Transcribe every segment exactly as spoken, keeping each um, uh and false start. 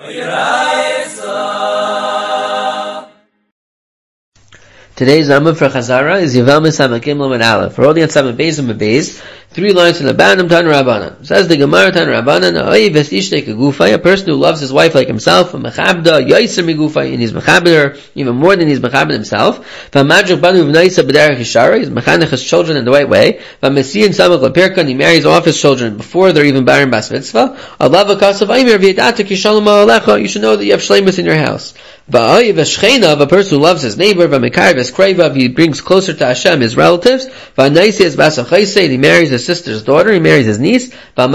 Today's Amud for Chazara is Yevalmis Hamakim Lamed Aleph. We're holding on Samad Beis and Beis. Three lines in the bottom, Tan Rabbanan. Says the Gemara, Tan Rabbanan, Oiv es ishtei kegufay, a person who loves his wife like himself, Mechabda, Yaiser migufay, and he's Mechaber, even more than he's Mechaber himself. V'amajach banu v'naisa b'derech yishara, he's Mechanech his children in the right way. V'amesir and Samach l'pirka, and he marries off his children before they're even bar and bas mitzvah. Allah v'kasav aimer v'yedata kishalom ha'alecha, you should know that you have shleimus in your house. V'oiv es-shcheinav, a person who loves his neighbor, v'mekar v'eskreivav, he brings closer to Hashem his relatives. V'anaisi es bas achaisei, he marries his sister's daughter, he marries his niece, and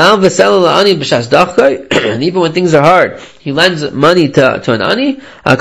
even when things are hard, he lends money to, to an ani, and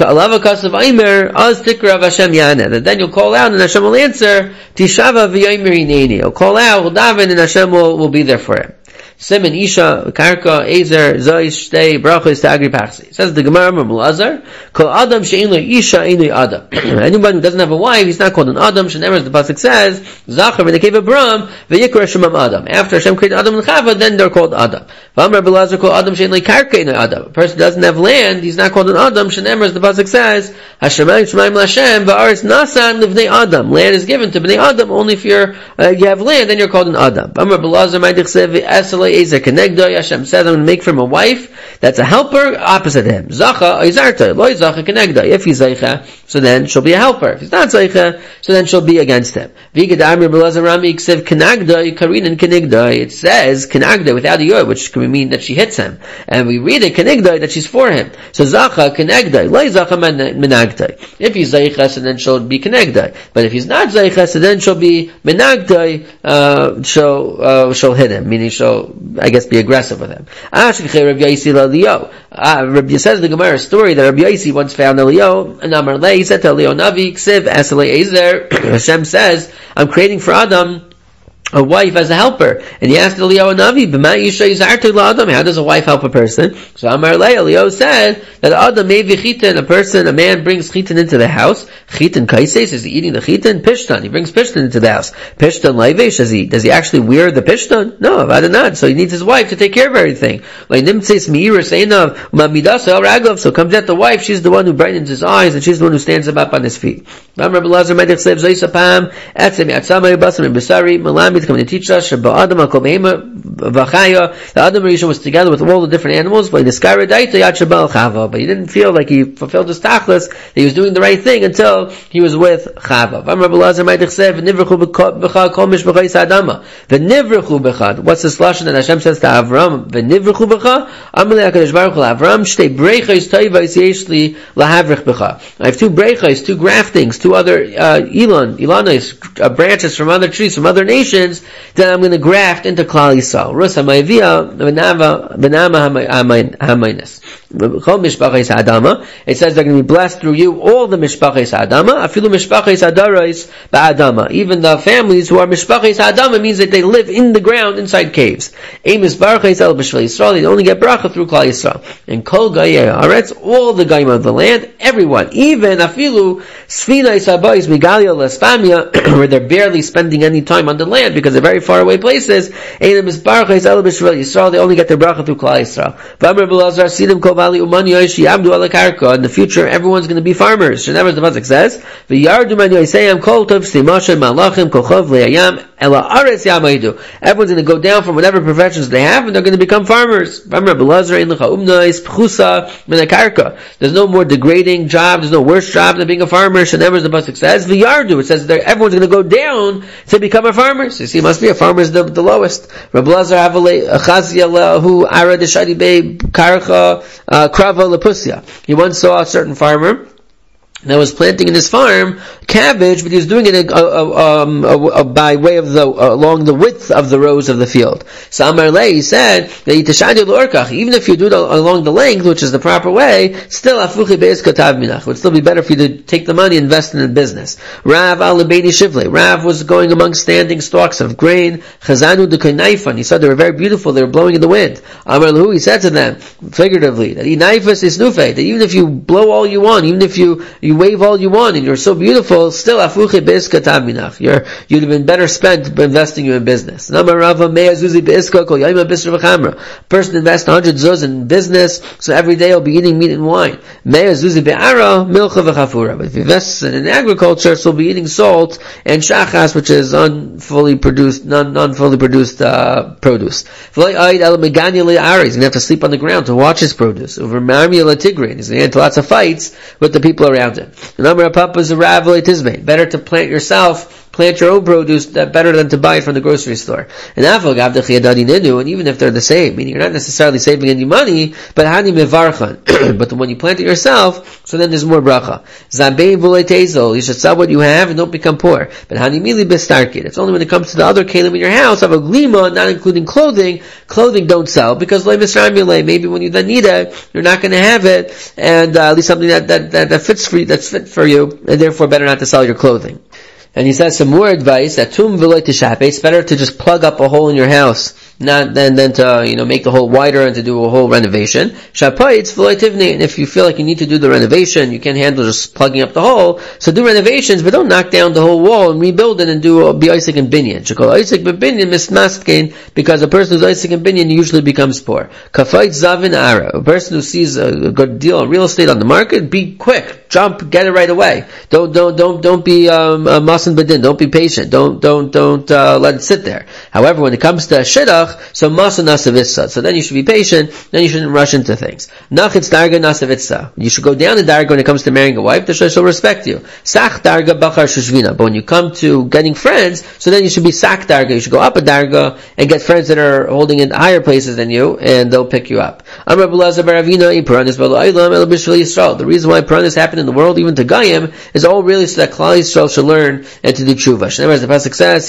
then you'll call out and Hashem will answer, he'll call out, will daven, and Hashem will, will be there for him. Simon, Isha, Karka, Ezer, Zois, Shtei, Brachos, Tagri, Pachsi. Says the Gemara, Mulazar, Kol Adam, She'in lo Isha, Ein lo Adam. Anyone who doesn't have a wife, he's not called an Adam. Shenever, as the Pasuk says, Zachar, in the cave of Bram, V'yikra Shemam Adam. After Hashem created Adam and Chava, then they're called Adam. V'amar Belazar, Kol Adam, She'in lo Karka, Ein lo Adam. A person who doesn't have land, he's not called an Adam. Shenever, as the Pasuk says, Hashemayim Shemaim L'Hashem, V'aretz Nasan L'vnei Adam. Land is given to Bnei Adam, only if you're, uh, you have land, then you're called an Adam. V'amar Belazar, Ma'idich Sev, V'esel Ezer Kenegdo, Hashem says, I'm going to make for him a wife that's a helper opposite him. Zacha, Izarta, Loi Zacha Kenegdo. If he's Zaycha, so then she'll be a helper. If he's not Zaycha, so then she'll be against him. It says Kenegdo without a yod, which can mean that she hits him. And we read it Kenegdo, that she's for him. So Zacha Kenegdo, Loi Zacha Menagdo. If he's Zaycha, so then she'll be Kenegdo. But if he's not Zaycha, so then she'll be Menagdo, uh, she'll, uh, she'll hit him, meaning she'll, I guess, be aggressive with him. Uh, Rabbi says the Gemara story that Rabbi Yossi once found Elio, and Amar Le, he said to Elio Navi, Ksiv, Asale Ezer, Hashem says, I'm creating for Adam a wife as a helper. And he asked Eliyahu Navi, how does a wife help a person? So Amar Le, Eliyahu said that Adam may be chitin, a person, a man brings chitin into the house. Chitin kaises, is he eating the chitin? Pishtan, he brings pishtan into the house. Pishtan laivesh, does he, does he actually wear the pishtan? No, Avada not. So he needs his wife to take care of everything. So comes out the wife, she's the one who brightens his eyes, and she's the one who stands him up on his feet. He's coming to teach us the Adam Rishon was together with all the different animals, but he didn't feel like he fulfilled his tachlis, that he was doing the right thing until he was with Chava. What's this lashon that Hashem says to Avram? I have two brechos, two graftings, two other uh, Elon, Elonis, uh, branches from other trees, from other nations, then I'm going to graft into Klal Yisrael. Rus hamayvia v'nama hamaynes. Chol mishpachos Adama. It says they're going to be blessed through you, all the mishpachos Adama. Afilu mishpachos Adarais ba'Adama. Even the families who are mishpachos Adama means that they live in the ground inside caves. Emis barachos el b'shvil Yisrael. They only get bracha through Klal Yisrael. And kol gayei haaretz, all the gayim of the land, everyone, even afilu sfina isabayis migalia l'espamia, where they're barely spending any time on the land because they're very far away places. They only get their bracha through Klal Yisrael. In the future, everyone's going to be farmers. Whenever the pasuk says, everyone's going to go down from whatever professions they have, and they're going to become farmers. There's no more degrading job. There's no worse job than being a farmer. Whenever the pasuk says, it says that everyone's going to go down to become a farmer. So you see, it must be a farmer is the, the lowest. Rabbi Lazar who Arad Shadi Bey Karcha Krava Lepusya. He once saw a certain farmer that was planting in his farm cabbage, but he was doing it a, a, um, a, a, by way of the uh, along the width of the rows of the field. So Amar Le, he said that even if you do it along the length, which is the proper way, still afuchi beis katav minach. It would still be better for you to take the money and invest in the business. Rav al Beini Shivle. Rav was going among standing stalks of grain. Chazanu de kainaifan. He said they were very beautiful. They were blowing in the wind. Amar Lahu, he said to them figuratively that inaifas is nufe. That even if you blow all you want, even if you you you wave all you want and you're so beautiful, still afuche beiska taminach. You're, you'd have been better spent investing you in business. Nama Rava mea zuzi beiska kol yayma bisra v'chamra. Person invests one hundred zuz in business, so every day he'll be eating meat and wine. Mea zuzi be'ara, milcha v'chafura. But if he invests in agriculture, so he'll be eating salt and shachas, which is unfully produced, non, non-fully produced, uh, produce. He's going to have to sleep on the ground to watch his produce. Over Marmi la Tigrin. He's going to get into lots of fights with the people around him. The number of papas is a better to plant yourself, plant your own produce, that better than to buy it from the grocery store. And and even if they're the same, meaning you're not necessarily saving any money, but hani mevarchan. But when you plant it yourself, so then there's more bracha. You should sell what you have and don't become poor. But hani mili bestarkid. It's only when it comes to the other kalim in your house, of a glima, not including clothing, clothing don't sell, because maybe when you then need it, you're not going to have it, and uh, at least something that, that, that, that fits for you, that's fit for you, and therefore better not to sell your clothing. And he says some more advice, that tum v'loy tishape, it's better to just plug up a hole in your house, not than, than to, you know, make the hole wider and to do a whole renovation. Shapoitz v'loy tivni, and if you feel like you need to do the renovation, you can't handle just plugging up the hole, so do renovations, but don't knock down the whole wall and rebuild it and do a bi'isik and binyan. Shekol isik b'binyan mismaskein, because a person who's isik and binyan usually becomes poor. Kafait zavin ara, a person who sees a good deal of real estate on the market, be quick, jump, get it right away. Don't, don't, don't, don't be, um, a masan bedin, don't be patient, don't, don't, don't, uh, let it sit there. However, when it comes to shidduch, so masa nasavitsa. So then you should be patient, then you shouldn't rush into things. Nachitz darga nasavitsa. You should go down the darga when it comes to marrying a wife, the she'll respect you. Sach darga bachar shushvina. But when you come to getting friends, so then you should be sak darga. You should go up a darga and get friends that are holding in higher places than you, and they'll pick you up. The reason why Puranis happened in the world, even to Gayim, is all really so that Klal Yisrael should learn and to do tshuva. As the pasuk says,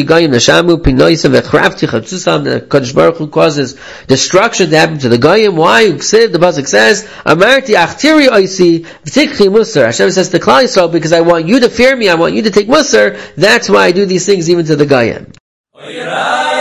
the Kadosh Baruch Hu causes destruction to happen to the Goyim. Why? The pasuk says, Amarti achtiri oisi v'tikchi musar. Hashem says to Klal Yisrael, because I want you to fear me, I want you to take musar, that's why I do these things even to the Goyim.